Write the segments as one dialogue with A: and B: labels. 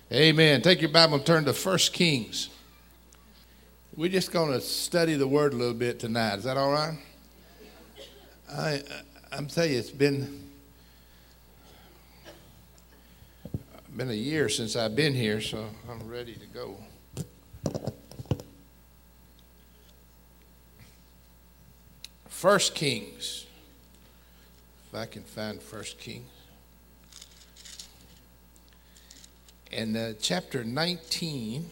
A: Amen. Take your Bible and turn to 1 Kings. We're just going to study the Word a little bit tonight. Is that all right? I'm telling you, it's been a year since I've been here, so I'm ready to go. First Kings. If I can find First Kings. And chapter 19,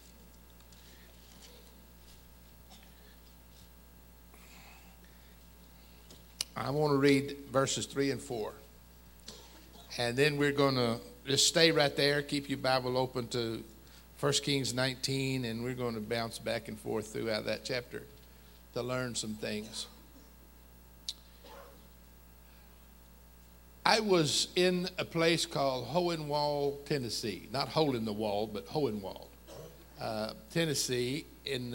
A: I want to read verses 3 and 4. And then we're going to just stay right there, keep your Bible open to 1 Kings 19, and we're going to bounce back and forth throughout that chapter to learn some things. I was in a place called Hohenwald, Tennessee. Not Hole in the Wall, but Hohenwald, Tennessee. In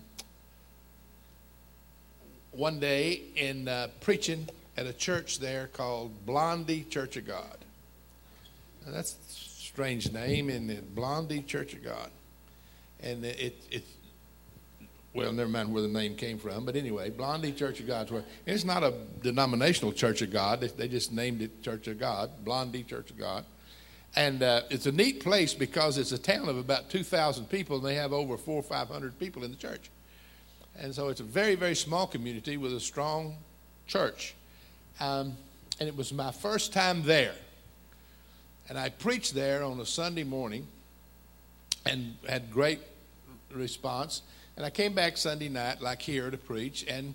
A: one day in preaching at a church there called Blondie Church of God. Now, that's a strange name, isn't it? Blondie Church of God. And it's well, never mind where the name came from, but anyway, Blondie Church of God. It's not a denominational Church of God. They just named it Church of God, Blondie Church of God. And it's a neat place because it's a town of about 2,000 people, and they have over 400 or 500 people in the church. And so it's a very, very small community with a strong church. And it was my first time there. And I preached there on a Sunday morning and had great response. And I came back Sunday night, like here, to preach. And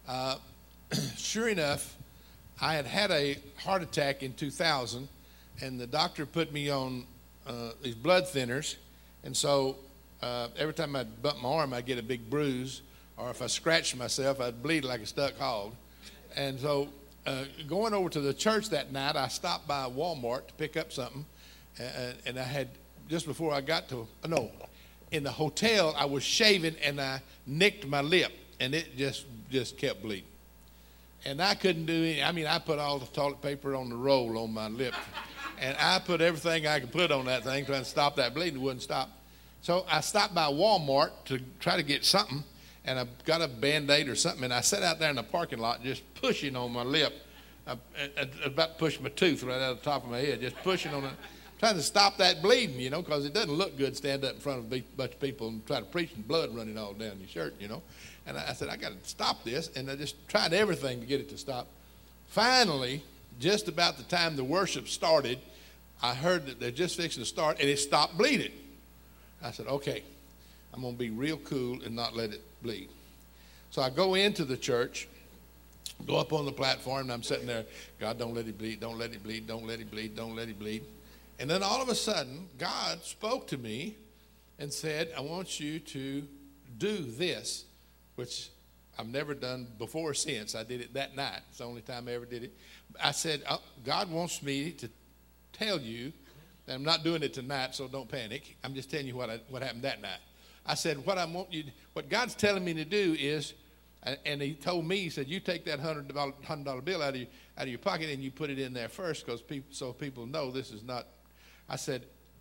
A: sure enough, I had had a heart attack in 2000. And the doctor put me on these blood thinners. And so every time I'd bump my arm, I'd get a big bruise. Or if I scratched myself, I'd bleed like a stuck hog. And so going over to the church that night, I stopped by Walmart to pick up something. And I had, just before I got to, in the hotel, I was shaving and I nicked my lip, and it just kept bleeding. And I couldn't do any. I put all the toilet paper on the roll on my lip, and I put everything I could put on that thing trying to stop that bleeding. It wouldn't stop. So I stopped by Walmart to try to get something, and I got a Band-Aid or something, and I sat out there in the parking lot just pushing on my lip. I about to push my tooth right out of the top of my head, just pushing on it. Trying to stop that bleeding, because it doesn't look good stand up in front of a bunch of people and try to preach and blood running all down your shirt, And I said, I got to stop this. And I just tried everything to get it to stop. Finally, just about the time the worship started, I heard that they're just fixing to start, and it stopped bleeding. I said, okay, I'm going to be real cool and not let it bleed. So I go into the church, go up on the platform, and I'm sitting there, God, don't let it bleed, don't let it bleed, don't let it bleed, don't let it bleed. And then all of a sudden, God spoke to me and said, I want you to do this, which I've never done before or since. I did it that night. It's the only time I ever did it. I said, God wants me to tell you that I'm not doing it tonight, so don't panic. I'm just telling you what happened that night. I said, what God's telling me to do is, and he told me, he said, you take that $100 bill out of your pocket and you put it in there first, because people know this is not. I said,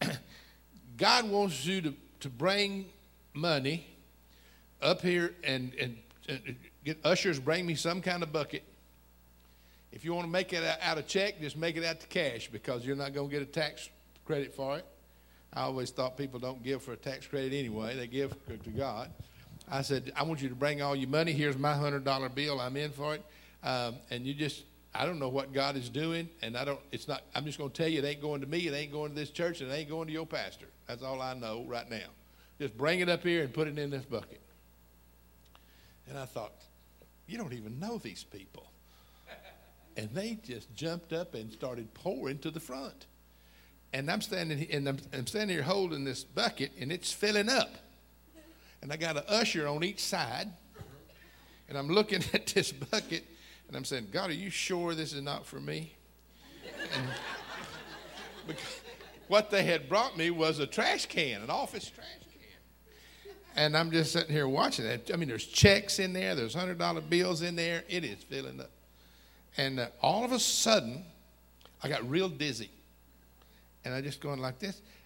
A: God wants you to bring money up here and get ushers, bring me some kind of bucket. If you want to make it out of check, just make it out to cash, because you're not going to get a tax credit for it. I always thought people don't give for a tax credit anyway. They give to God. I said, I want you to bring all your money. Here's my $100 bill. I'm in for it. And you just, I don't know what God is doing, and I'm just going to tell you, it ain't going to me, it ain't going to this church, and it ain't going to your pastor. That's all I know right now. Just bring it up here and put it in this bucket. And I thought, you don't even know these people. And they just jumped up and started pouring to the front. And I'm standing here holding this bucket, and it's filling up. And I got an usher on each side, and I'm looking at this bucket, and I'm saying, God, are you sure this is not for me? And because what they had brought me was a trash can, an office trash can. And I'm just sitting here watching it. There's checks in there. There's $100 bills in there. It is filling up. And all of a sudden, I got real dizzy. And I just going like this.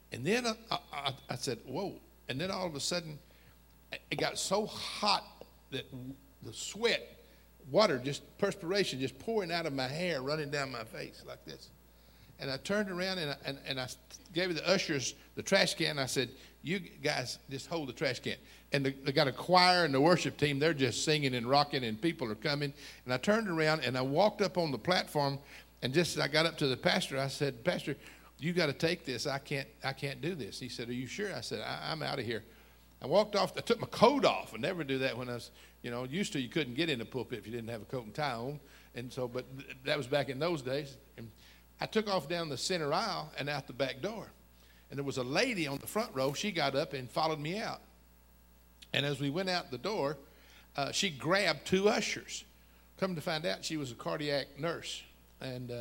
A: And then I said, whoa. And then all of a sudden, it got so hot that the sweat, water, just perspiration, just pouring out of my hair, running down my face like this. And I turned around and I gave the ushers the trash can. I said, you guys just hold the trash can. And they got a choir and the worship team. They're just singing and rocking and people are coming. And I turned around and I walked up on the platform. And just as I got up to the pastor, I said, Pastor, you got to take this. I can't do this. He said, are you sure? I said, I'm out of here. I walked off. I took my coat off. I never do that when I was, used to you couldn't get in the pulpit if you didn't have a coat and tie on. And so, but that was back in those days. And I took off down the center aisle and out the back door. And there was a lady on the front row. She got up and followed me out. And as we went out the door, she grabbed two ushers. Come to find out, she was a cardiac nurse. And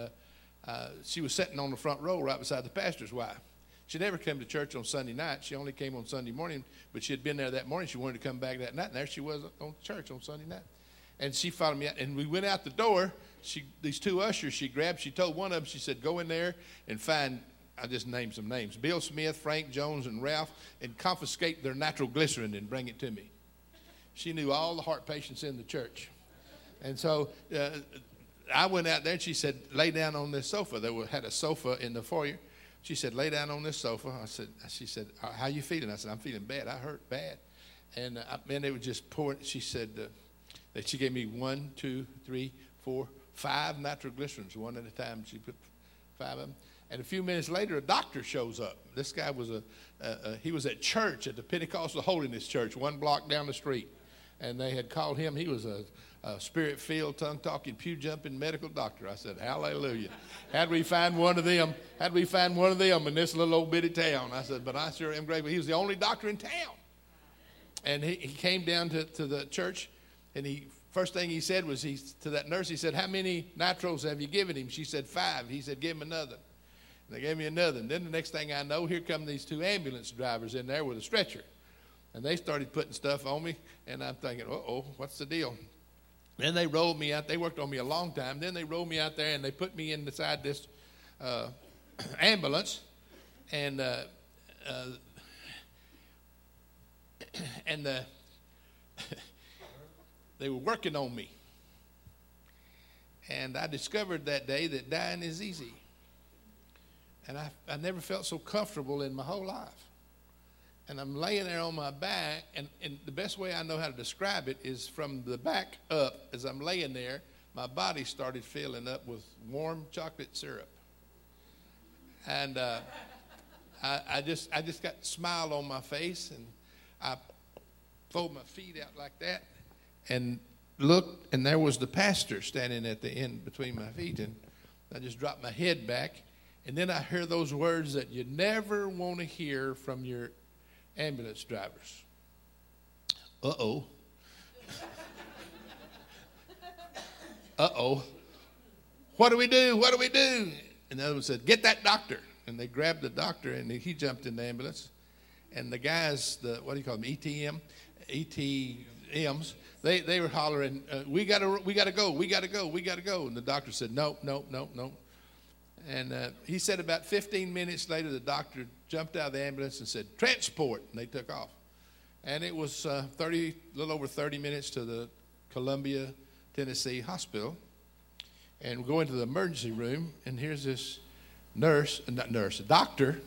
A: she was sitting on the front row right beside the pastor's wife. She never came to church on Sunday night. She only came on Sunday morning, but she had been there that morning. She wanted to come back that night, and there she was on church on Sunday night. And she followed me out, and we went out the door. These two ushers she grabbed. She told one of them, she said, go in there and find, I just named some names, Bill Smith, Frank Jones, and Ralph, and confiscate their nitro-glycerin and bring it to me. She knew all the heart patients in the church. And so I went out there, and she said, lay down on this sofa. Had a sofa in the foyer. She said, lay down on this sofa. She said, how you feeling? I said, I'm feeling bad. I hurt bad. And they were just pouring. She said that she gave me 1, 2, 3, 4, 5 nitroglycerins, one at a time. She put 5 of them. And a few minutes later, a doctor shows up. This guy was he was at church, at the Pentecostal Holiness Church, 1 block down the street. And they had called him. He was a spirit-filled, tongue-talking, pew-jumping medical doctor. I said, hallelujah. How'd we find one of them in this little old bitty town? I said, but I sure am grateful. He was the only doctor in town. And he came down to the church, and first thing he said was, to that nurse, he said, how many nitros have you given him? She said, 5. He said, give him another. And they gave me another. And then the next thing I know, here come these 2 ambulance drivers in there with a stretcher. And they started putting stuff on me, and I'm thinking, uh-oh, what's the deal? Then they rolled me out. They worked on me a long time. Then they rolled me out there, and they put me inside this ambulance. And they were working on me. And I discovered that day that dying is easy. And I never felt so comfortable in my whole life. And I'm laying there on my back, and the best way I know how to describe it is from the back up. As I'm laying there, my body started filling up with warm chocolate syrup. And I just got a smile on my face, and I folded my feet out like that and looked, and there was the pastor standing at the end between my feet. And I just dropped my head back, and then I hear those words that you never want to hear from your ambulance drivers. Uh-oh. Uh-oh. What do we do? What do we do? And the other one said, get that doctor. And they grabbed the doctor, and he jumped in the ambulance. And the guys, what do you call them, ETMs, they were hollering, we gotta go. And the doctor said, no. And he said about 15 minutes later, the doctor jumped out of the ambulance and said, transport, and they took off. And it was a little over 30 minutes to the Columbia, Tennessee hospital. And we go into the emergency room, and here's this doctor,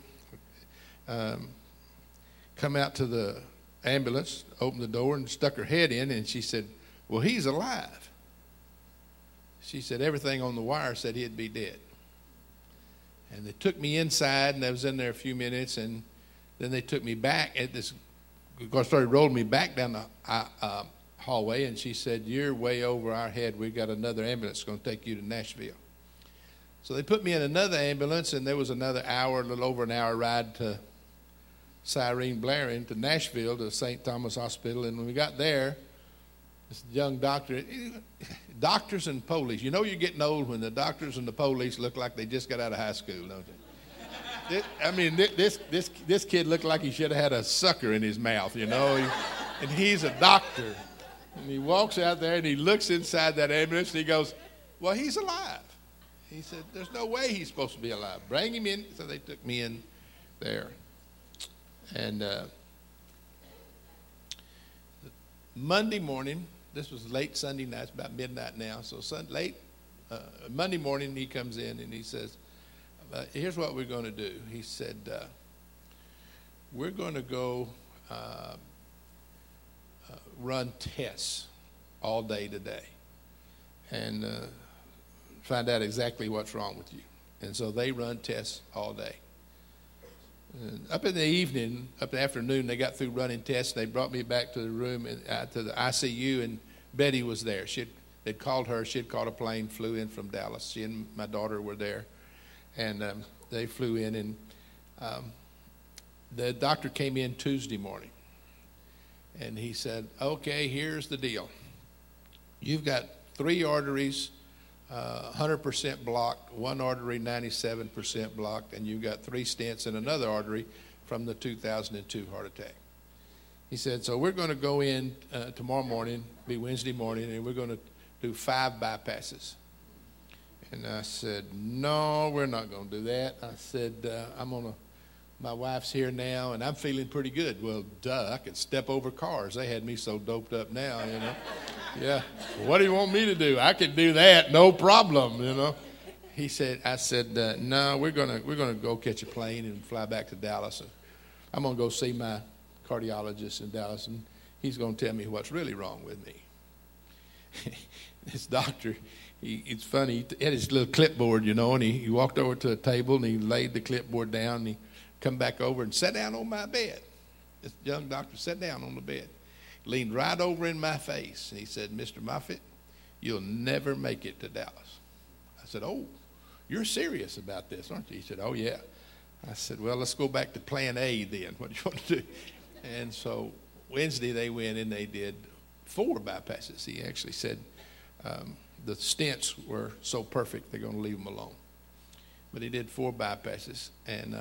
A: come out to the ambulance, opened the door, and stuck her head in, and she said, well, he's alive. She said everything on the wire said he'd be dead. And they took me inside, and I was in there a few minutes, and then they took me back started rolling me back down the hallway, and she said, you're way over our head. We've got another ambulance going to take you to Nashville. So they put me in another ambulance, and there was another hour, a little over an hour ride to Cyrene blaring to Nashville, to St. Thomas Hospital. And when we got there, this young doctor, doctors and police, you're getting old when the doctors and the police look like they just got out of high school, don't you? This kid looked like he should have had a sucker in his mouth, and he's a doctor. And he walks out there, and he looks inside that ambulance, and he goes, well, he's alive. He said, there's no way he's supposed to be alive. Bring him in. So they took me in there. And Monday morning, this was late Sunday night, it's about midnight now, so Monday morning he comes in and he says, here's what we're going to do. He said, we're going to go run tests all day today and find out exactly what's wrong with you. And so they run tests all day. And up in the evening, up in the afternoon, they got through running tests. They brought me back to the room, to the ICU, and Betty was there. They'd called her. She had caught a plane, flew in from Dallas. She and my daughter were there, and they flew in. And the doctor came in Tuesday morning, and he said, okay, here's the deal. You've got 3 arteries 100% blocked, 1 artery 97% blocked, and you've got 3 stents in another artery from the 2002 heart attack. He said, so we're going to go in tomorrow morning, be Wednesday morning, and we're going to do 5 bypasses. And I said, no, we're not going to do that. I said, my wife's here now, and I'm feeling pretty good. Well, duh, I could step over cars. They had me so doped up now, you know. Yeah, what do you want me to do? I could do that, no problem, you know. I said, no, we're gonna go catch a plane and fly back to Dallas. And I'm gonna go see my cardiologist in Dallas, and he's gonna tell me what's really wrong with me. This doctor, it's funny. He had his little clipboard, you know, and he walked over to a table and he laid the clipboard down and he come back over and sat down on my bed. This young doctor sat down on the bed, leaned right over in my face, and he said, Mr. Moffitt, you'll never make it to Dallas. I said, oh, you're serious about this, aren't you? He said, oh, yeah. I said, well, let's go back to plan A then. What do you want to do? And so Wednesday they went and they did 4 bypasses. He actually said the stents were so perfect they're going to leave them alone. But he did 4 bypasses. And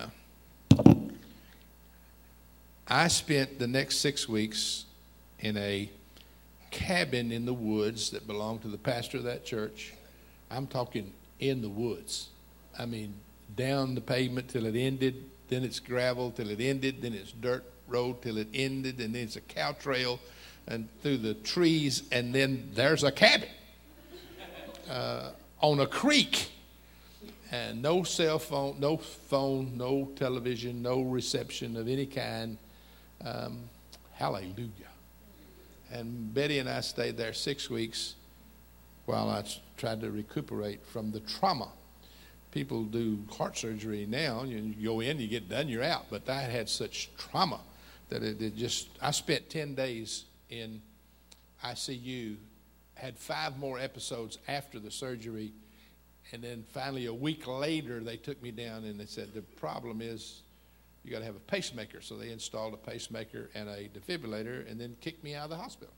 A: I spent the next 6 weeks in a cabin in the woods that belonged to the pastor of that church. I'm talking in the woods. I mean, down the pavement till it ended, then it's gravel till it ended, then it's dirt road till it ended, and then it's a cow trail and through the trees, and then there's a cabin on a creek. And no cell phone, no television, no reception of any kind. Hallelujah. And Betty and I stayed there 6 weeks while I tried to recuperate from the trauma. People do heart surgery now. You go in, you get done, you're out. But I had such trauma that I spent 10 days in ICU, had 5 more episodes after the surgery, and then finally a week later they took me down and they said, the problem is you got to have a pacemaker. So they installed a pacemaker and a defibrillator and then kicked me out of the hospital.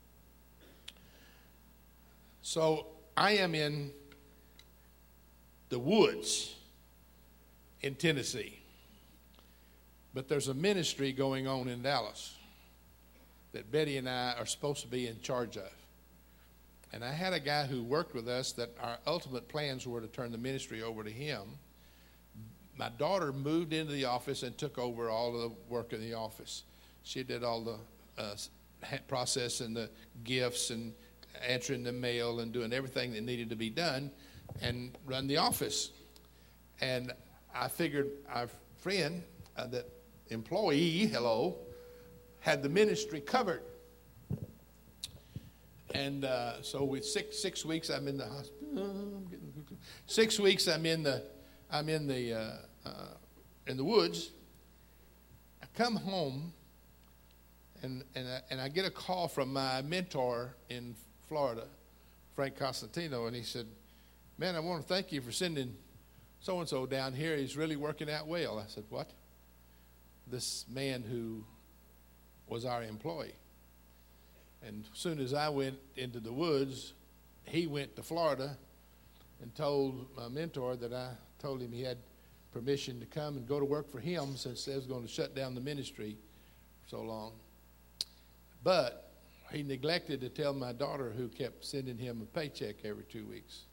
A: So I am in the woods in Tennessee. But there's a ministry going on in Dallas that Betty and I are supposed to be in charge of. And I had a guy who worked with us that our ultimate plans were to turn the ministry over to him. My daughter moved into the office and took over all of the work in the office. She did all the processing the gifts and answering the mail and doing everything that needed to be done and run the office. And I figured our friend, that employee, had the ministry covered. And so with six weeks, I'm in the hospital. 6 weeks, I'm in the woods. I come home, and I get a call from my mentor in Florida, Frank Costantino, and he said, "Man, I want to thank you for sending so and so down here. He's really working out well." I said, "What?" This man who was our employee. And as soon as I went into the woods, he went to Florida and told my mentor that I told him he had permission to come and go to work for him since they was going to shut down the ministry for so long. But he neglected to tell my daughter, who kept sending him a paycheck every 2 weeks.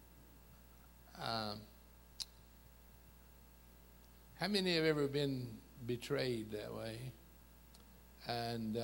A: How many have ever been betrayed that way and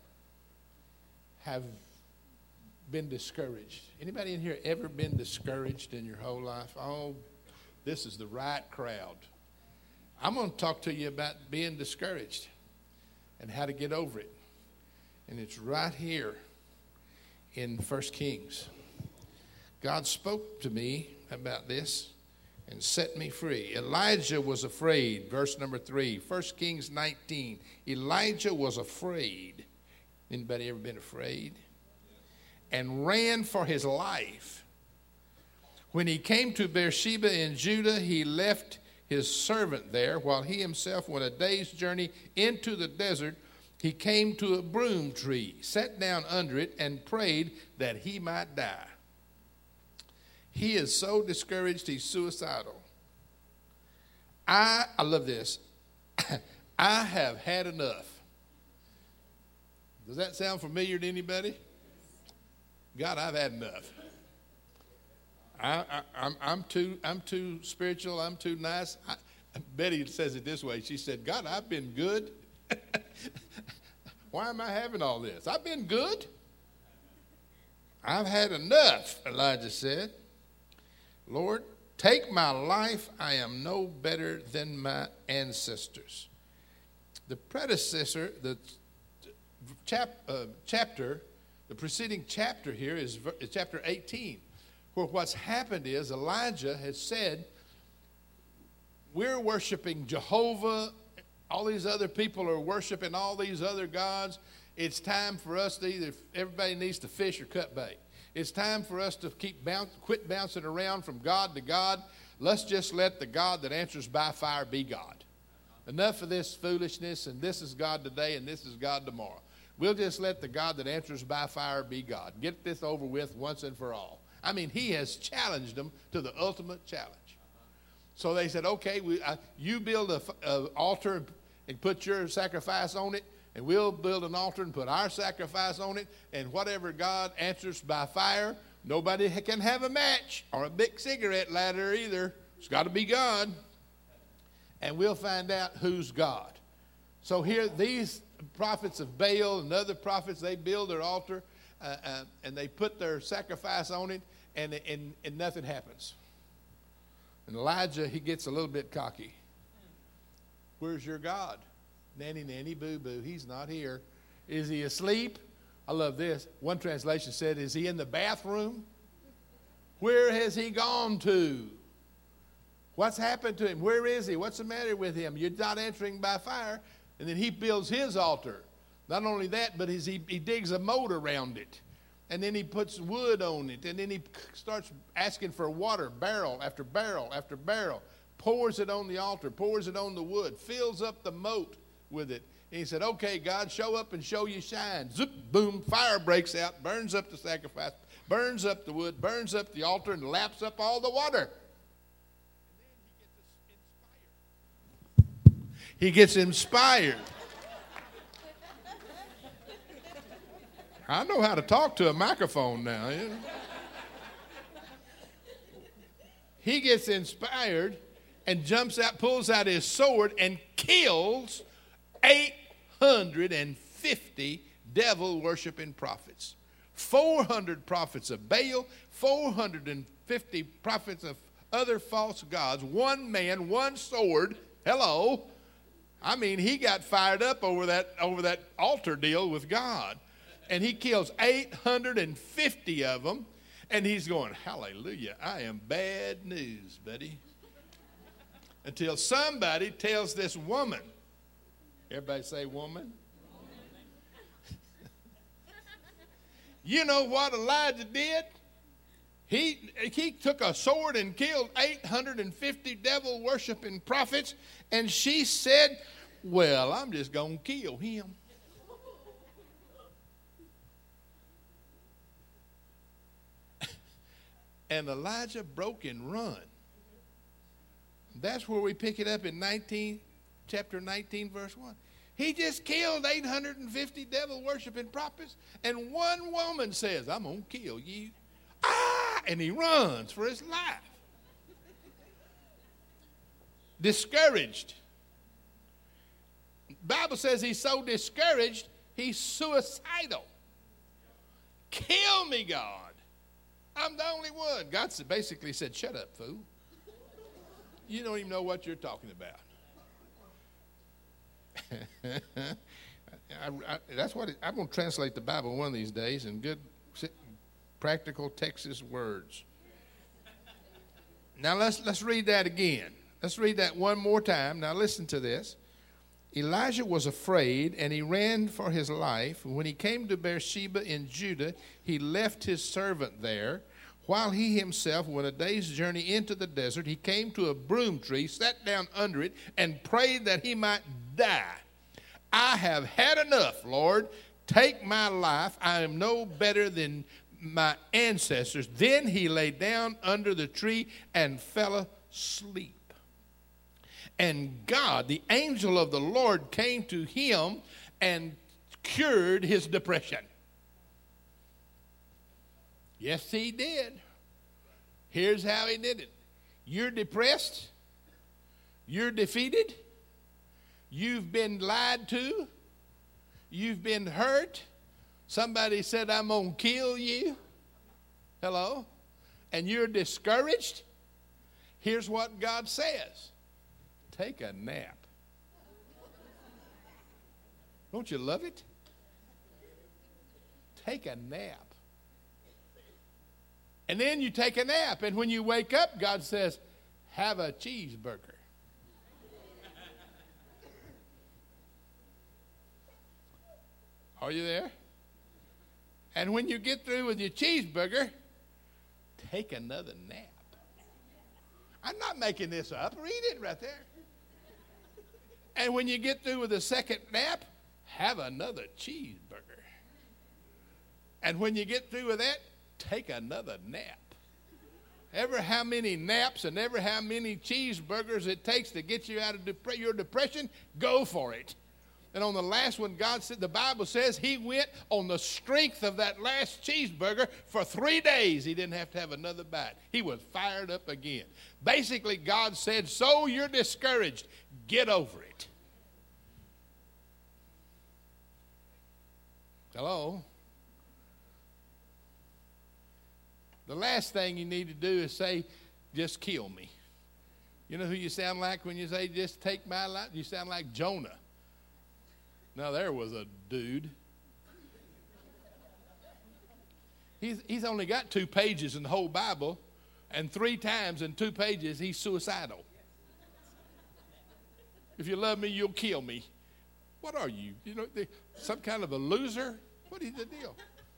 A: have been discouraged. Anybody in here ever been discouraged in your whole life? Oh, this is the right crowd. I'm going to talk to you about being discouraged and how to get over it. And it's right here in 1 Kings. God spoke to me about this and set me free. Elijah was afraid. Verse number 3, 1 Kings 19. Elijah was afraid. Anybody ever been afraid? And ran for his life. When he came to Beersheba in Judah, he left his servant there while he himself went a day's journey into the desert. He came to a broom tree, sat down under it, and prayed that he might die. He is so discouraged, he's suicidal. I love this. I have had enough. Does that sound familiar to anybody? God, I've had enough. I'm too spiritual. I'm too nice. Betty says it this way. She said, God, I've been good. Why am I having all this? I've been good. I've had enough, Elijah said. Lord, take my life. I am no better than my ancestors. The predecessor, the preceding chapter here is chapter 18, where what's happened is Elijah has said, we're worshiping Jehovah. All these other people are worshiping all these other gods. It's time for us to everybody needs to fish or cut bait. It's time for us to quit bouncing around from God to God. Let's just let the God that answers by fire be God. Enough of this foolishness, and this is God today and this is God tomorrow. We'll just let the God that answers by fire be God. Get this over with once and for all. I mean, he has challenged them to the ultimate challenge. So they said, okay, you build an altar and put your sacrifice on it, and we'll build an altar and put our sacrifice on it, and whatever God answers by fire, nobody can have a match or a big cigarette lighter either. It's got to be God. And we'll find out who's God. So here, these prophets of Baal and other prophets, they build their altar, and they put their sacrifice on it, and nothing happens. And Elijah, he gets a little bit cocky. Where's your God? Nanny, nanny, boo, boo. He's not here. Is he asleep? I love this. One translation said, is he in the bathroom? Where has he gone to? What's happened to him? Where is he? What's the matter with him? You're not answering by fire. And then he builds his altar. Not only that, but he digs a moat around it. And then he puts wood on it. And then he starts asking for water, barrel after barrel after barrel. Pours it on the altar, pours it on the wood, fills up the moat with it. And he said, okay, God, show up and show you shine. Zoop, boom, fire breaks out, burns up the sacrifice, burns up the wood, burns up the altar, and laps up all the water. And then he gets inspired. I know how to talk to a microphone now. You know? He gets inspired and jumps out, pulls out his sword, and kills 850 devil-worshiping prophets. 400 prophets of Baal, 450 prophets of other false gods. One man, one sword. Hello. I mean, he got fired up over that altar deal with God. And he kills 850 of them. And he's going, hallelujah, I am bad news, buddy. Until somebody tells this woman. Everybody say woman. You know what Elijah did? He took a sword and killed 850 devil-worshiping prophets. And she said, well, I'm just going to kill him. And Elijah broke and run. That's where we pick it up in chapter 19, verse 1. He just killed 850 devil-worshiping prophets, and one woman says, I'm going to kill you. And he runs for his life. Discouraged. Bible says he's so discouraged, he's suicidal. Kill me, God. I'm the only one. God basically said, shut up, fool. You don't even know what you're talking about. That's what I'm going to translate the Bible one of these days in good, practical Texas words. Now let's read that again. Let's read that one more time. Now listen to this. Elijah was afraid, and he ran for his life. When he came to Beersheba in Judah, he left his servant there. While he himself went a day's journey into the desert, he came to a broom tree, sat down under it, and prayed that he might die. I have had enough, Lord. Take my life. I am no better than my ancestors. Then he lay down under the tree and fell asleep. And God, the angel of the Lord, came to him and cured his depression. Yes, he did. Here's how he did it. You're depressed. You're defeated. You've been lied to. You've been hurt. Somebody said, I'm going to kill you. Hello? And you're discouraged. Here's what God says. Take a nap. Don't you love it? Take a nap. And then you take a nap. And when you wake up, God says, have a cheeseburger. Are you there? And when you get through with your cheeseburger, take another nap. I'm not making this up. Read it right there. And when you get through with the second nap, have another cheeseburger. And when you get through with that, take another nap. Ever how many naps and ever how many cheeseburgers it takes to get you out of your depression, go for it. And on the last one, God said, the Bible says he went on the strength of that last cheeseburger for 3 days. He didn't have to have another bite. He was fired up again. Basically, God said, so you're discouraged. Get over it. Hello? The last thing you need to do is say, just kill me. You know who you sound like when you say, just take my life? You sound like Jonah. Now, there was a dude. He's only got 2 pages in the whole Bible, and 3 times in 2 pages, he's suicidal. If you love me, you'll kill me. What are you? You know, some kind of a loser? What is the deal?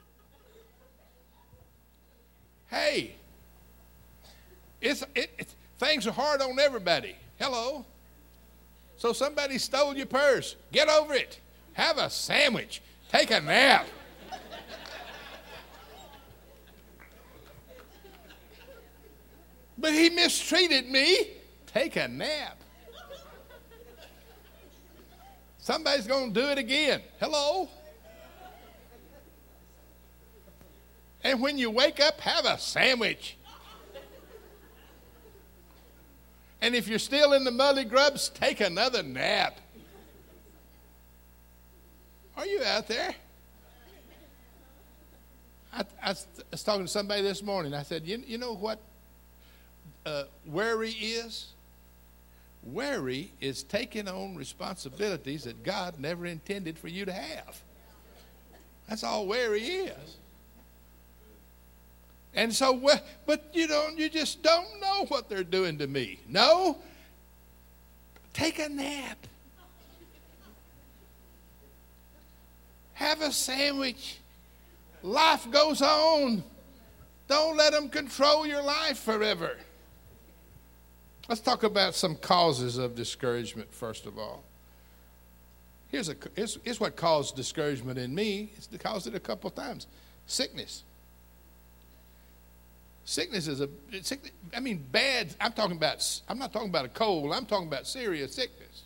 A: Hey, things are hard on everybody. Hello? So somebody stole your purse. Get over it. Have a sandwich. Take a nap. But he mistreated me. Take a nap. Somebody's going to do it again. Hello? And when you wake up, have a sandwich. And if you're still in the muddy grubs, take another nap. Are you out there? I was talking to somebody this morning. I said, you know what worry is? Worry is taking on responsibilities that God never intended for you to have. That's all worry is. And so, but you just don't know what they're doing to me. No, take a nap. Have a sandwich. Life goes on. Don't let them control your life forever. Let's talk about some causes of discouragement, first of all. Here's what caused discouragement in me. It's caused it a couple of times. Sickness. Sickness is bad. I'm not talking about a cold. I'm talking about serious sickness.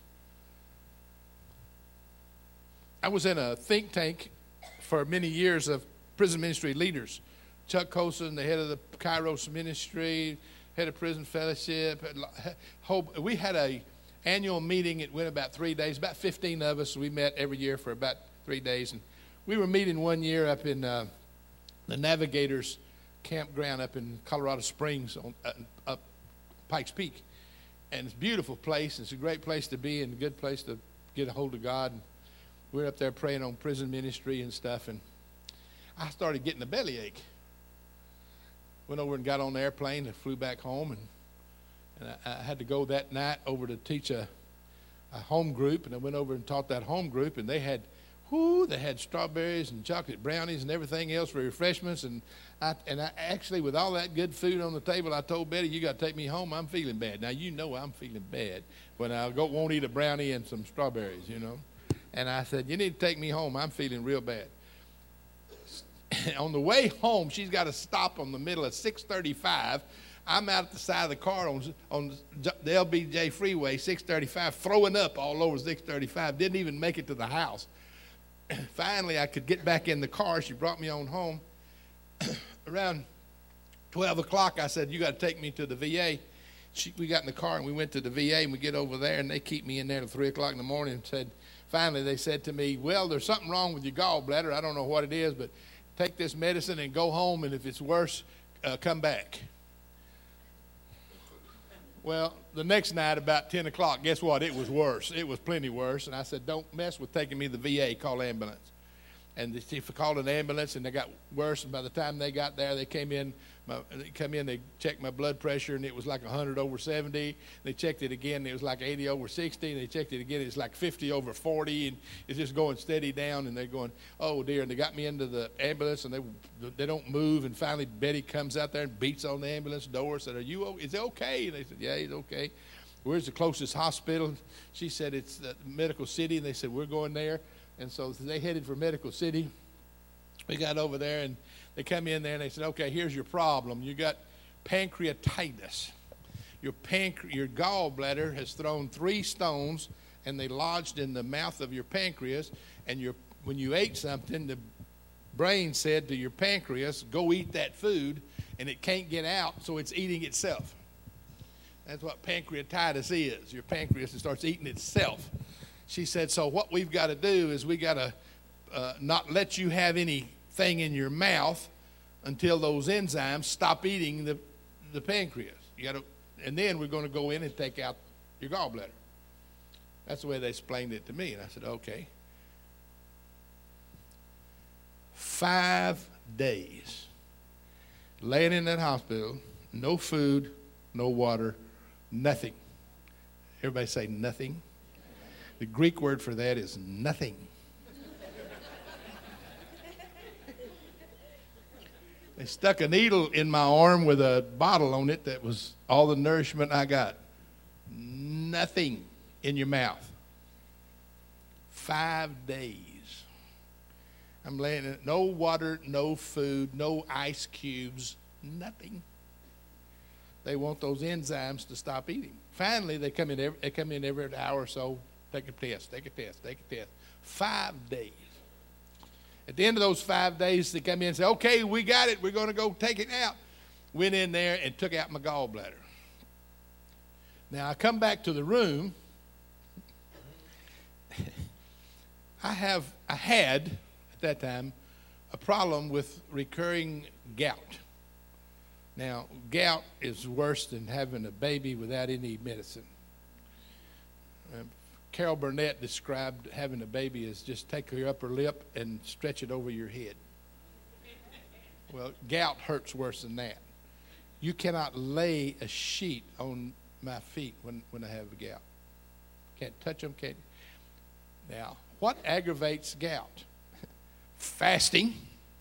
A: I was in a think tank for many years of prison ministry leaders. Chuck Colson, the head of the Kairos ministry, head of prison fellowship. We had annual meeting. It went about 3 days. About 15 of us. We met every year for about 3 days. And we were meeting one year up in the Navigators campground up in Colorado Springs up Pikes Peak. And it's a beautiful place. It's a great place to be and a good place to get a hold of God. And we were up there praying on prison ministry and stuff. And I started getting a bellyache. Went over and got on the airplane and flew back home. And I had to go that night over to teach a home group. And I went over and taught that home group. And they had strawberries and chocolate brownies and everything else for refreshments. And I actually, with all that good food on the table, I told Betty, you got to take me home. I'm feeling bad. Now, you know I'm feeling bad when I won't eat a brownie and some strawberries, you know. And I said, you need to take me home. I'm feeling real bad. On the way home, she's got to stop on the middle of 635. I'm out at the side of the car on the LBJ freeway, 635, throwing up all over 635. Didn't even make it to the house. Finally, I could get back in the car. She brought me on home. Around 12 o'clock, I said, you got to take me to the VA. We got in the car, and we went to the VA, and we get over there, and they keep me in there till 3 o'clock in the morning. And finally, they said to me, well, there's something wrong with your gallbladder. I don't know what it is, but take this medicine and go home, and if it's worse, come back. Well, the next night about 10 o'clock, guess what? It was worse. It was plenty worse. And I said, don't mess with taking me to the VA. Call ambulance. And the chief called an ambulance, and they got worse. And by the time they got there, they checked my blood pressure, and it was like 100/70. They checked it again, and it was like 80/60. And they checked it again, it's like 50/40. And it's just going steady down. And they're going, oh, dear. And they got me into the ambulance, and they don't move. And finally, Betty comes out there and beats on the ambulance door, said, is it okay? And they said, yeah, it's okay. Where's the closest hospital? She said, it's Medical City. And they said, we're going there. And so they headed for Medical City. We got over there, and they come in there, and they said, okay, here's your problem. You got pancreatitis. Your gallbladder has thrown 3 stones, and they lodged in the mouth of your pancreas. And when you ate something, the brain said to your pancreas, go eat that food, and it can't get out, so it's eating itself. That's what pancreatitis is. Your pancreas starts eating itself. She said, so what we've got to do is we got to not let you have anything in your mouth until those enzymes stop eating the pancreas. And then we're going to go in and take out your gallbladder. That's the way they explained it to me. And I said, okay. 5 days laying in that hospital, no food, no water, nothing. Everybody say nothing. The Greek word for that is nothing. They stuck a needle in my arm with a bottle on it that was all the nourishment I got. Nothing in your mouth. 5 days. I'm laying in it. No water, no food, no ice cubes, nothing. They want those enzymes to stop eating. Finally, they come in every hour or so. Take a test. 5 days. At the end of those 5 days, they come in and say, okay, we got it. We're going to go take it out. Went in there and took out my gallbladder. Now, I come back to the room. I had, at that time, a problem with recurring gout. Now, gout is worse than having a baby without any medicine. Carol Burnett described having a baby as just take your upper lip and stretch it over your head. Well, gout hurts worse than that. You cannot lay a sheet on my feet when I have a gout. Can't touch them, can't. Now, what aggravates gout? Fasting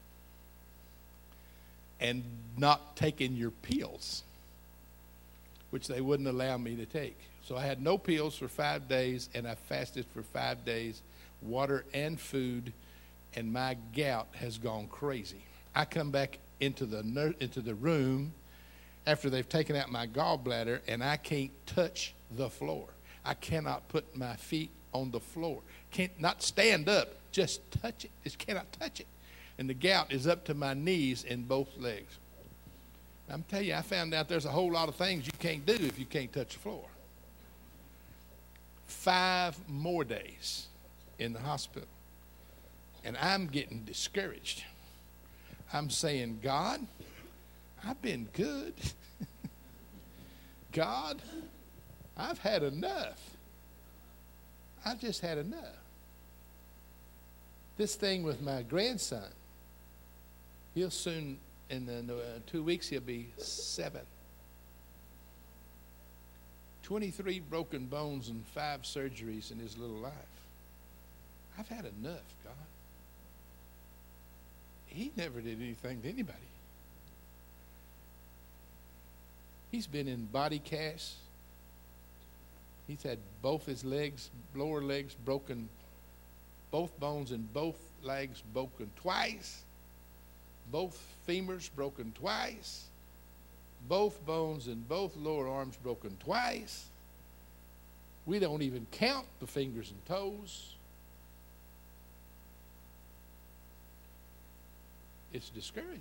A: and not taking your pills, which they wouldn't allow me to take. So I had no pills for 5 days, and I fasted for 5 days, water and food, and my gout has gone crazy. I come back into the room after they've taken out my gallbladder, and I can't touch the floor. I cannot put my feet on the floor. Can't not stand up, just touch it. Just cannot touch it. And the gout is up to my knees in both legs. I'm telling you, I found out there's a whole lot of things you can't do if you can't touch the floor. 5 more days in the hospital. And I'm getting discouraged. I'm saying, God, I've been good. God, I've had enough. I've just had enough. This thing with my grandson, he'll soon, in 2 weeks, he'll be 7. 23 broken bones and 5 surgeries in his little life. I've had enough, God. He never did anything to anybody. He's been in body casts. He's had both his legs, lower legs broken, both bones in both legs broken twice, both femurs broken twice, both bones in both lower arms broken twice. We don't even count the fingers and toes. It's discouraging.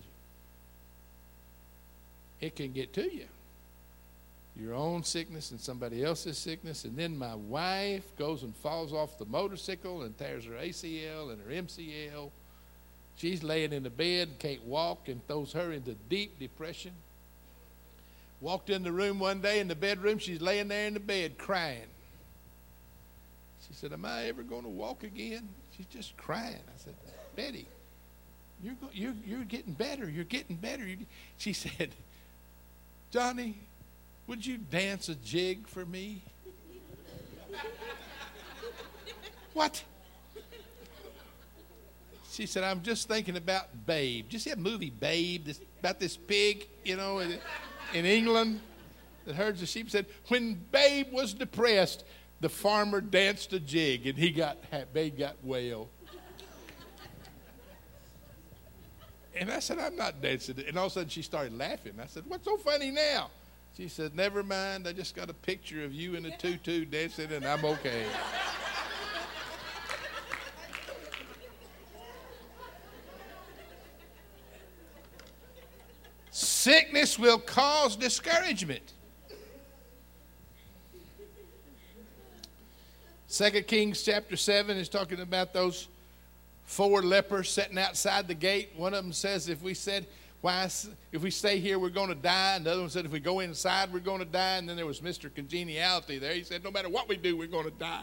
A: It can get to you. Your own sickness and somebody else's sickness. And then my wife goes and falls off the motorcycle and tears her ACL and her MCL. She's laying in the bed, can't walk, and throws her into deep depression. Walked in the room one day in the bedroom. She's laying there in the bed crying. She said, am I ever going to walk again? She's just crying. I said, Betty, you're getting better. You're getting better. She said, Johnny, would you dance a jig for me? What? She said, I'm just thinking about Babe. Did you see that movie Babe, about this pig, in England that herds the sheep? Said, when Babe was depressed, the farmer danced a jig, and Babe got well. And I said, I'm not dancing. And all of a sudden, she started laughing. I said, what's so funny now? She said, never mind. I just got a picture of you in a tutu dancing, and I'm okay. Sickness will cause discouragement. 2 Kings chapter 7 is talking about those 4 lepers sitting outside the gate. One of them says, if we stay here, we're going to die. And the other one said, if we go inside, we're going to die. And then there was Mr. Congeniality there. He said, no matter what we do, we're going to die.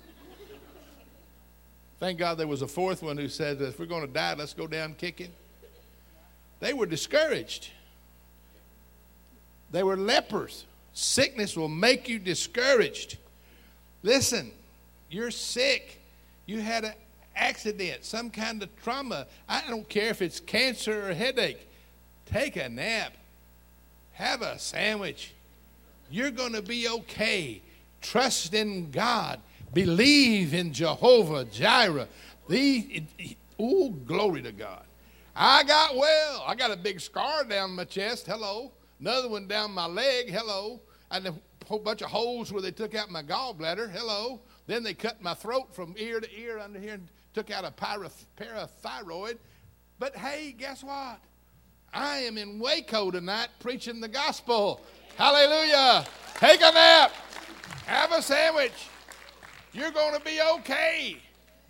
A: Thank God there was a 4th one who said, if we're going to die, let's go down kicking. They were discouraged. They were lepers. Sickness will make you discouraged. Listen, you're sick. You had an accident, some kind of trauma. I don't care if it's cancer or a headache. Take a nap. Have a sandwich. You're going to be okay. Trust in God. Believe in Jehovah Jireh. Glory to God. I got well. I got a big scar down my chest. Hello. Another one down my leg. Hello. And a whole bunch of holes where they took out my gallbladder. Hello. Then they cut my throat from ear to ear under here and took out a parathyroid. But hey, guess what? I am in Waco tonight preaching the gospel. Hallelujah. Take a nap. Have a sandwich. You're going to be okay.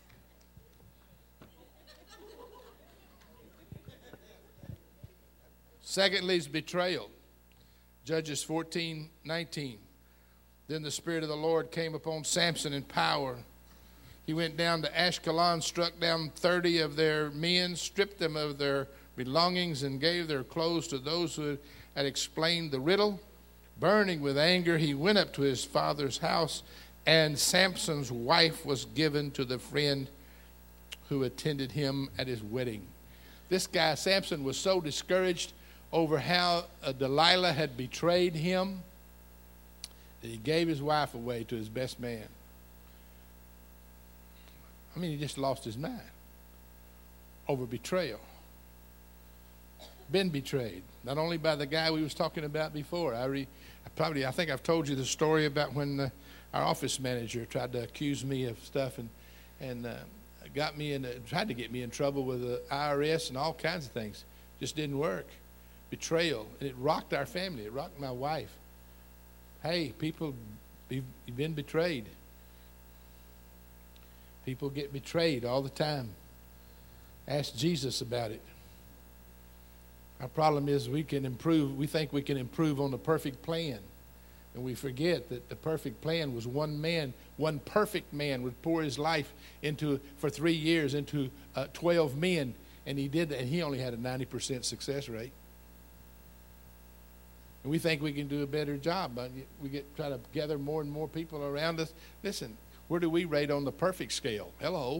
A: Secondly is betrayal. Judges 14:19. Then the Spirit of the Lord came upon Samson in power. He went down to Ashkelon, struck down 30 of their men, stripped them of their belongings, and gave their clothes to those who had explained the riddle. Burning with anger, he went up to his father's house, and Samson's wife was given to the friend who attended him at his wedding. This guy, Samson, was so discouraged over how Delilah had betrayed him that he gave his wife away to his best man. I mean, he just lost his mind over betrayal. Been betrayed, not only by the guy we was talking about before. I think I've told you the story about when our office manager tried to accuse me of stuff and tried to get me in trouble with the IRS and all kinds of things. Just didn't work. Betrayal, and it rocked our family. It rocked my wife. Hey, people, you've been betrayed. People get betrayed all the time. Ask Jesus about it. Our problem is we think we can improve on the perfect plan. And we forget that the perfect plan was one man, one perfect man would pour his life for 3 years into 12 men. And he did that, and he only had a 90% success rate. And we think we can do a better job, but we try to gather more and more people around us. Listen, where do we rate on the perfect scale? Hello.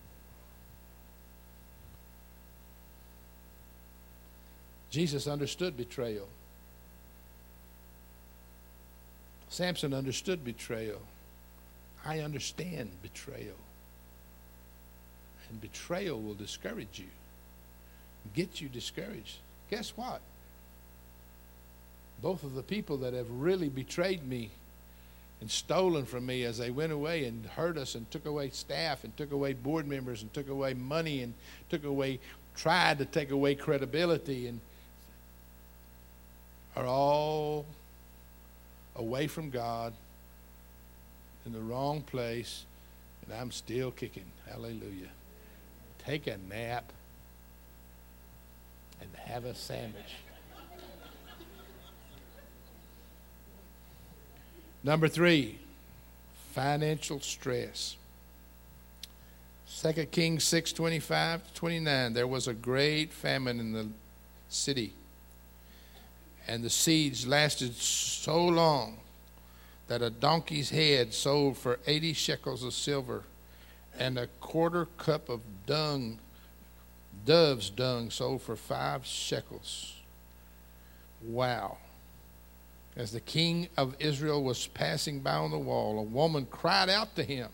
A: Jesus understood betrayal. Samson understood betrayal. I understand betrayal. And betrayal will discourage you, get you discouraged. Guess what? Both of the people that have really betrayed me and stolen from me as they went away and hurt us and took away staff and took away board members and took away money and tried to take away credibility and are all away from God in the wrong place, and I'm still kicking. Hallelujah. Take a nap and have a sandwich. Number 3, financial stress. 2 Kings 6:25-29. There was a great famine in the city, and the siege lasted so long that a donkey's head sold for 80 shekels of silver, and a quarter cup of dove's dung sold for 5 shekels. Wow. As the king of Israel was passing by on the wall, a woman cried out to him,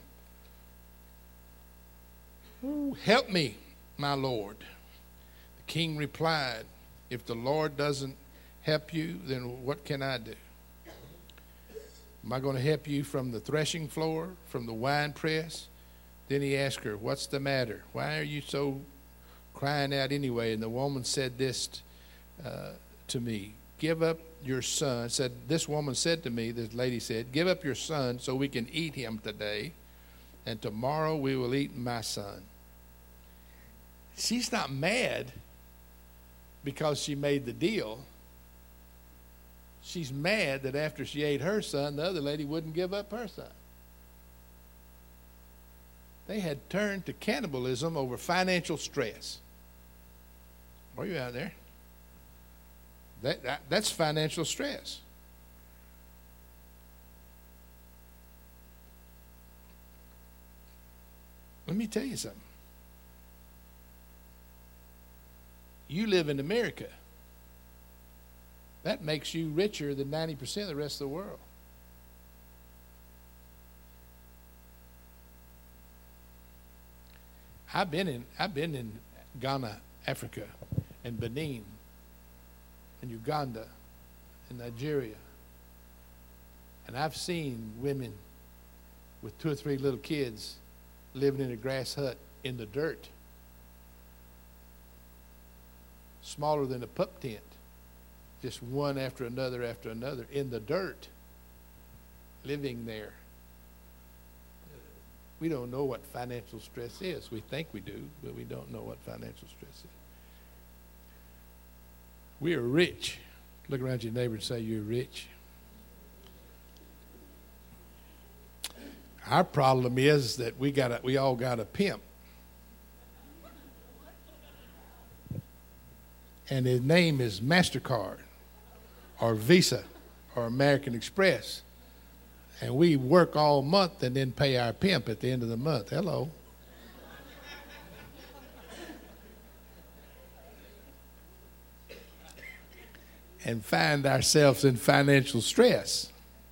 A: "Help me, my Lord." The king replied, "If the Lord doesn't help you, then what can I do? Am I going to help you from the threshing floor, from the wine press?" Then he asked her, "What's the matter? Why are you so crying out anyway?" And the woman said this to me, "Give up your son." This woman said to me, this lady said, "Give up your son so we can eat him today, and tomorrow we will eat my son." She's not mad because she made the deal. She's mad that after she ate her son, the other lady wouldn't give up her son. They had turned to cannibalism over financial stress. Are you out there? That's financial stress. Let me tell you something. You live in America. That makes you richer than 90% of the rest of the world. I've been in Ghana, Africa, and Benin, and Uganda, and Nigeria, and I've seen women with 2 or 3 little kids living in a grass hut in the dirt, smaller than a pup tent, just one after another in the dirt, living there. We don't know what financial stress is. We think we do, but we don't know what financial stress is. We are rich. Look around your neighbor and say, "You're rich." Our problem is that we all got a pimp. And his name is MasterCard or Visa or American Express. And we work all month and then pay our pimp at the end of the month. Hello. And find ourselves in financial stress.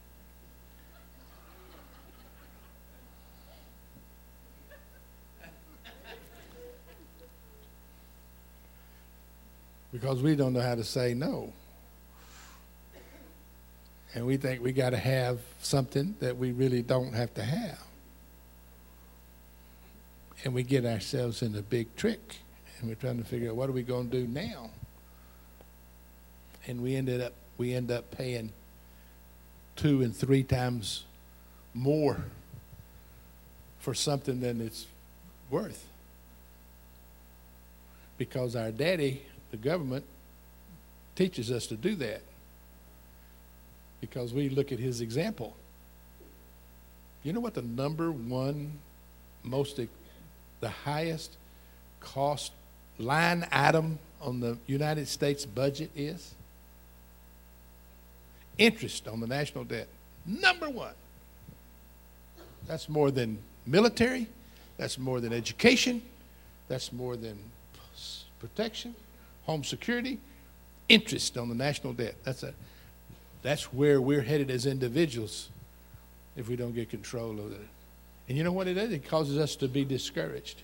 A: Because we don't know how to say no. And we think we got to have something that we really don't have to have. And we get ourselves in a big trick. And we're trying to figure out what are we going to do now? And we end up paying 2 and 3 times more for something than it's worth. Because our daddy, the government, teaches us to do that. Because we look at his example. You know what the number one the highest cost line item on the United States budget is? Interest on the national debt. Number one. That's more than military. That's more than education. That's more than protection, home security. Interest on the national debt. That's where we're headed as individuals if we don't get control of it. And you know what it is? It causes us to be discouraged.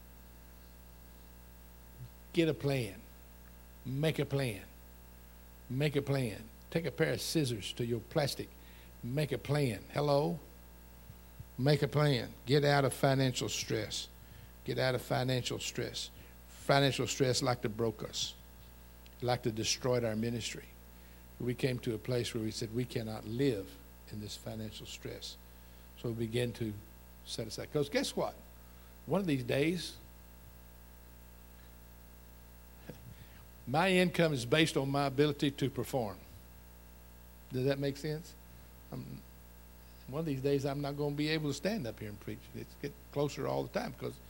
A: Get a plan. Make a plan. Make a plan. Take a pair of scissors to your plastic. Make a plan. Hello? Make a plan. Get out of financial stress. Get out of financial stress. Financial stress like to broke us. Like to destroyed our ministry. We came to a place where we said we cannot live in this financial stress. So we began to set aside. Because guess what? One of these days, my income is based on my ability to perform. Does that make sense? One of these days, I'm not going to be able to stand up here and preach. It's getting closer all the time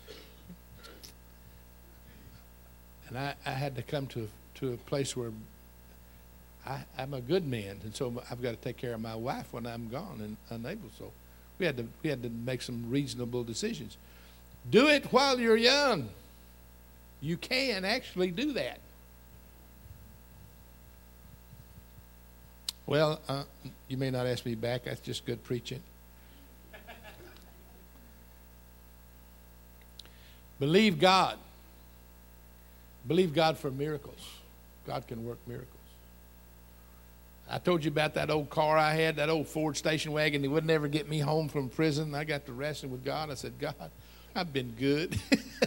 A: and I had to come to a place where I'm a good man, and so I've got to take care of my wife when I'm gone and unable. So we had to make some reasonable decisions. Do it while you're young. You can actually do that. Well, you may not ask me back. That's just good preaching. Believe God. Believe God for miracles. God can work miracles. I told you about that old car I had, that old Ford station wagon. It would never get me home from prison. I got to wrestling with God. I said, God, I've been good.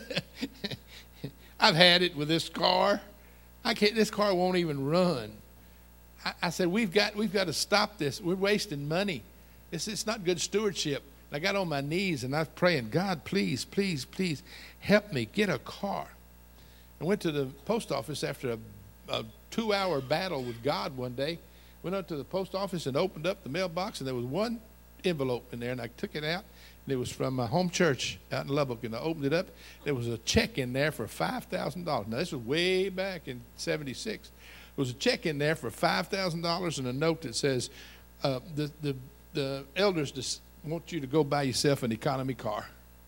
A: I've had it with this car. This car won't even run. I said, we've got to stop this. We're wasting money. It's not good stewardship. I got on my knees and I was praying, God, please, please, please help me get a car. I went to the post office after a 2-hour battle with God one day. Went up to the post office and opened up the mailbox, and there was one envelope in there, and I took it out, and it was from my home church out in Lubbock, and I opened it up. There was a check in there for $5,000. Now, this was way back in '76. There was a check in there for $5,000 and a note that says, the elders just want you to go buy yourself an economy car.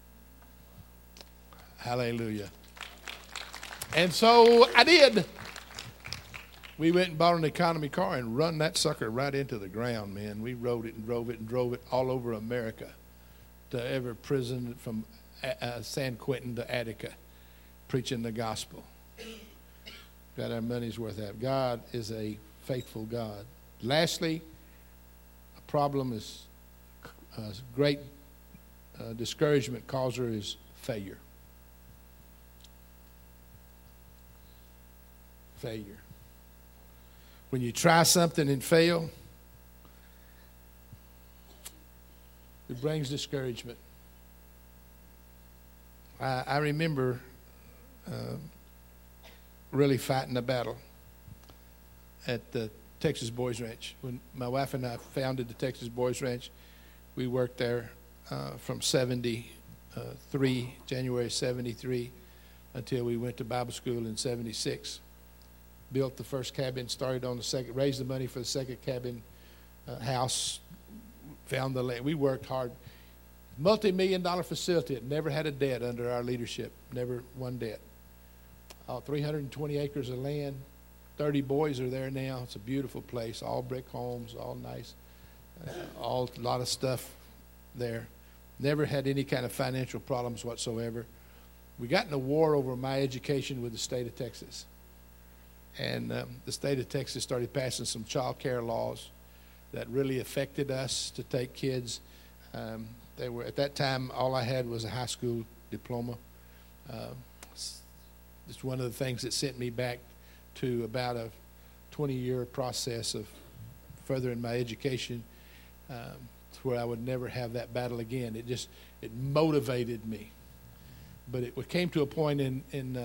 A: Hallelujah. And so I did. We went and bought an economy car and run that sucker right into the ground, man. We rode it and drove it all over America to every prison from San Quentin to Attica, preaching the gospel. Got our money's worth out. God is a faithful God. Lastly, a problem is great discouragement causer is failure. Failure. When you try something and fail, it brings discouragement. I remember really fighting a battle at the Texas Boys Ranch. When my wife and I founded the Texas Boys Ranch, we worked there from January 73, until we went to Bible school in 76. Built the first cabin, started on the second, raised the money for the second cabin house, found the land. We worked hard. Multi-million-dollar facility. It never had a debt under our leadership. Never one debt. 320 acres of land. 30 boys are there now. It's a beautiful place. All brick homes, all nice. A lot of stuff there. Never had any kind of financial problems whatsoever. We got in a war over my education with the state of Texas. And the state of Texas started passing some child care laws that really affected us to take kids. They were, at that time, all I had was a high school diploma. It's one of the things that sent me back to about a 20-year process of furthering my education. to where I would never have that battle again. It motivated me. But it came to a point in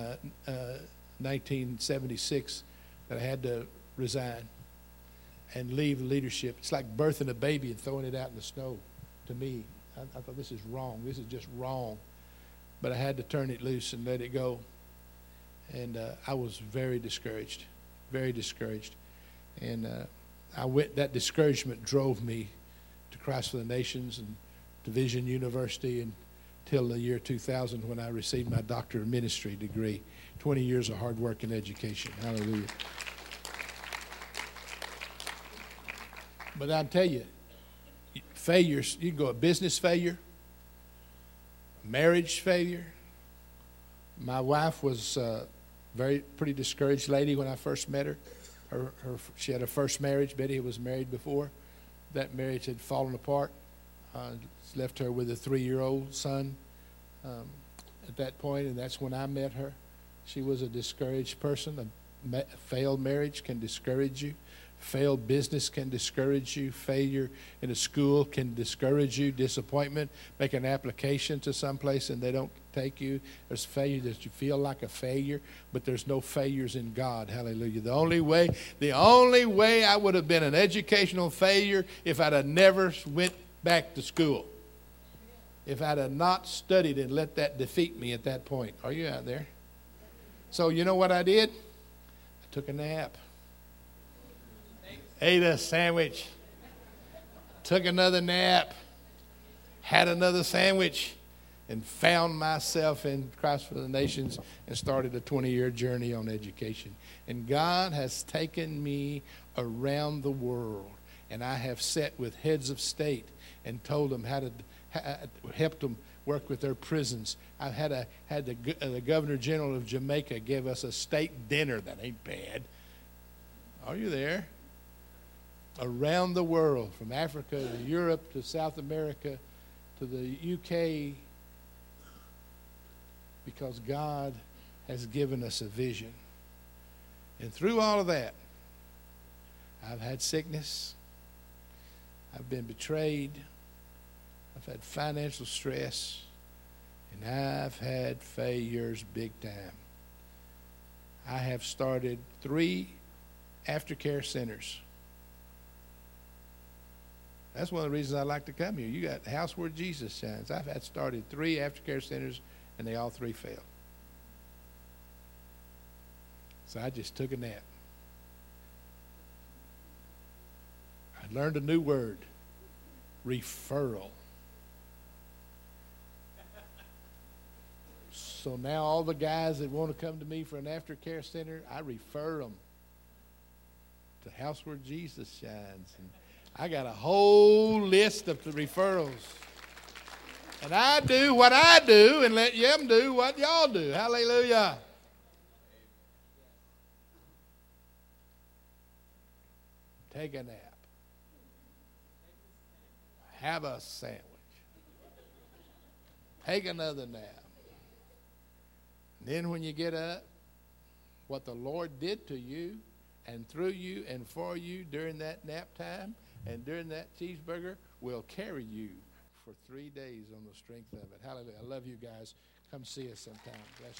A: 1976 that I had to resign and leave leadership. It's like birthing a baby and throwing it out in the snow to me. I thought, this is wrong. This is just wrong. But I had to turn it loose and let it go. And I was very discouraged, very discouraged. And that discouragement drove me to Christ for the Nations and Division University until the year 2000 when I received my Doctor of Ministry degree. 20 years of hard work and education. Hallelujah. But I'll tell you, failures, you can go a business failure, marriage failure. My wife was a pretty discouraged lady when I first met her. She had her first marriage. Betty was married before. That marriage had fallen apart. Left her with a 3-year-old son at that point, and that's when I met her. She was a discouraged person. A failed marriage can discourage you. Failed business can discourage you. Failure in a school can discourage you. Disappointment. Make an application to someplace and they don't take you. There's failure that you feel like a failure, but there's no failures in God. Hallelujah. The only way I would have been an educational failure if I'd have never went back to school. If I'd have not studied and let that defeat me at that point. Are you out there? So you know what I did? I took a nap. Ate a sandwich, took another nap, had another sandwich, and found myself in Christ for the Nations and started a 20-year journey on education. And God has taken me around the world, and I have sat with heads of state and told them how to help them work with their prisons. I've had the Governor General of Jamaica give us a state dinner. That ain't bad. Are you there? Around the world, from Africa to Europe to South America to the UK, because God has given us a vision. And through all of that, I've had sickness, I've been betrayed, I've had financial stress, and I've had failures big time. I have started 3 aftercare centers. That's one of the reasons I like to come here. You got the house where Jesus shines. I've had started 3 aftercare centers, and they all 3 failed. So I just took a nap. I learned a new word, referral. So now all the guys that want to come to me for an aftercare center, I refer them to house where Jesus shines. And I got a whole list of the referrals. And I do what I do and let them do what y'all do. Hallelujah. Take a nap. Have a sandwich. Take another nap. And then when you get up, what the Lord did to you and through you and for you during that nap time and during that cheeseburger will carry you for 3 days on the strength of it. Hallelujah. I love you guys. Come see us sometime. Bless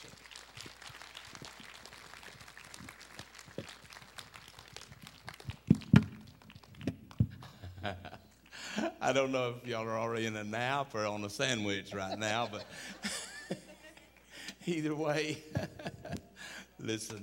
B: you. I don't know if y'all are already in a nap or on a sandwich right now, but either way, listen.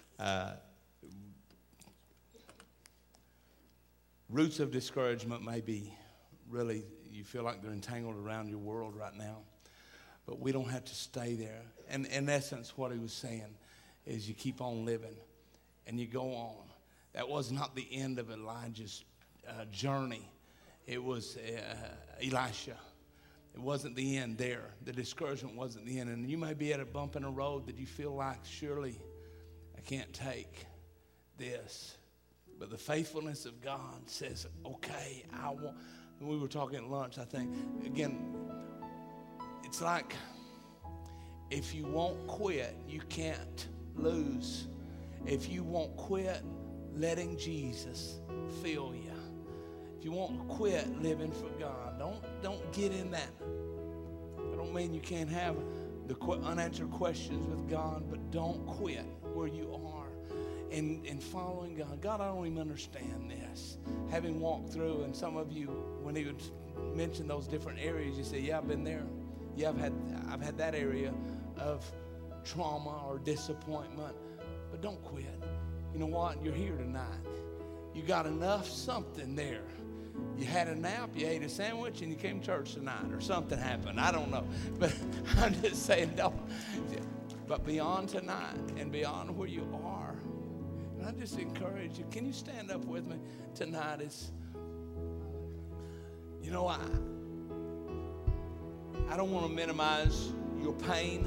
B: Roots of discouragement may be really, you feel like they're entangled around your world right now. But we don't have to stay there. And in essence, what he was saying is you keep on living and you go on. That was not the end of Elijah's journey. It was Elisha. It wasn't the end there. The discouragement wasn't the end. And you may be at a bump in the road that you feel like, surely I can't take this. But the faithfulness of God says, okay, I want. We were talking at lunch, I think. Again, it's like if you won't quit, you can't lose. If you won't quit letting Jesus fill you. If you won't quit living for God, don't get in that. I don't mean you can't have the unanswered questions with God, but don't quit where you are in following God. God, I don't even understand this. Having walked through, and some of you, when he would mention those different areas, you say, yeah, I've been there. Yeah, I've had that area of trauma or disappointment, but don't quit. You know what? You're here tonight. You got enough something there. You had a nap, you ate a sandwich, and you came to church tonight, or something happened. I don't know. But I'm just saying, don't. But beyond tonight and beyond where you are, and I just encourage you, can you stand up with me tonight? You know, I don't want to minimize your pain.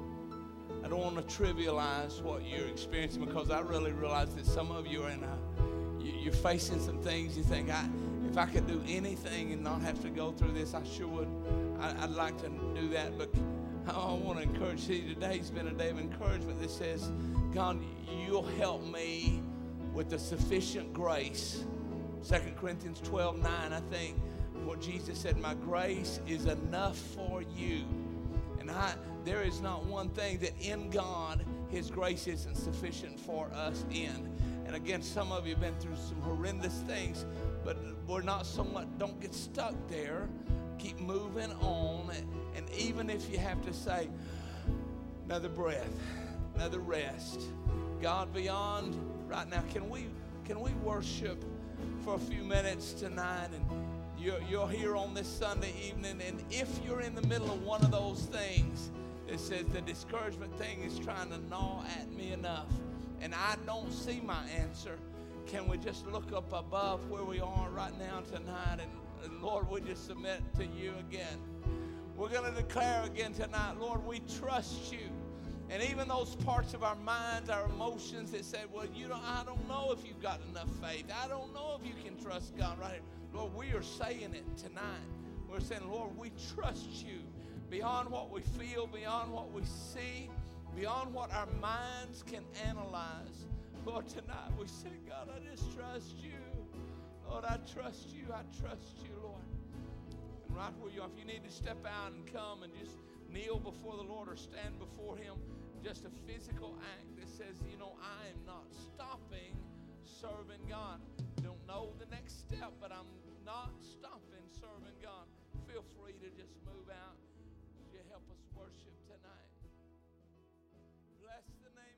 B: I don't want to trivialize what you're experiencing, because I really realize that some of you are you're facing some things. You think, if I could do anything and not have to go through this, I sure would. I'd like to do that. But I want to encourage you. Today's been a day of encouragement that says, God, you'll help me with the sufficient grace. 2 Corinthians 12:9, I think, what Jesus said, my grace is enough for you. And there is not one thing that in God, his grace isn't sufficient for us in. And again, some of you have been through some horrendous things, but we're not so much, don't get stuck there. Keep moving on. And even if you have to say, another breath, another rest. God, beyond right now, can we worship for a few minutes tonight? And you're here on this Sunday evening, and if you're in the middle of one of those things that says the discouragement thing is trying to gnaw at me enough, and I don't see my answer, can we just look up above where we are right now tonight, and Lord, we just submit to you again. We're going to declare again tonight, Lord, we trust you. And even those parts of our minds, our emotions that say, well, I don't know if you've got enough faith. I don't know if you can trust God right here. Lord, we are saying it tonight. We're saying, Lord, we trust you beyond what we feel, beyond what we see, beyond what our minds can analyze. Lord, tonight we say, God, I just trust you. Lord, I trust you. I trust you, Lord. And right where you are, if you need to step out and come and just kneel before the Lord or stand before him, just a physical act that says, I am not stopping serving God. Don't know the next step, but I'm not stopping serving God. Feel free to just move out as you help us worship tonight. Bless the name